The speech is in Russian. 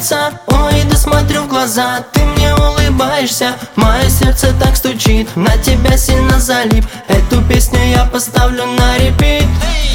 нравится. Ой, да смотрю в глаза, ты мне улыбаешься. Мое сердце так стучит, на тебя сильно залип. Эту песню я поставлю на репит.